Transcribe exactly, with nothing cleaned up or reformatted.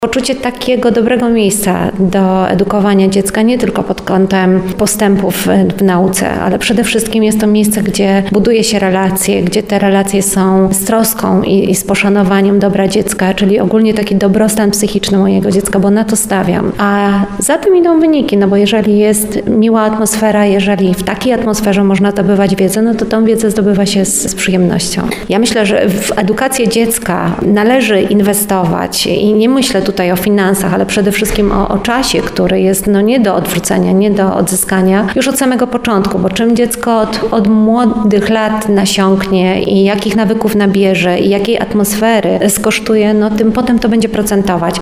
Poczucie takiego dobrego miejsca do edukowania dziecka, nie tylko pod kątem postępów w nauce, ale przede wszystkim jest to miejsce, gdzie buduje się relacje, gdzie te relacje są z troską i, i z poszanowaniem dobra dziecka, czyli ogólnie taki dobrostan psychiczny mojego dziecka, bo na to stawiam. A za tym idą wyniki, no bo jeżeli jest miła atmosfera, jeżeli w takiej atmosferze można zdobywać wiedzę, no to tą wiedzę zdobywa się z, z przyjemnością. Ja myślę, że w edukację dziecka należy inwestować i nie myślę tutaj o finansach, ale przede wszystkim o, o czasie, który jest no nie do odwrócenia, nie do odzyskania już od samego początku, bo czym dziecko od, od młodych lat nasiąknie i jakich nawyków nabierze i jakiej atmosfery skosztuje, no tym potem to będzie procentować.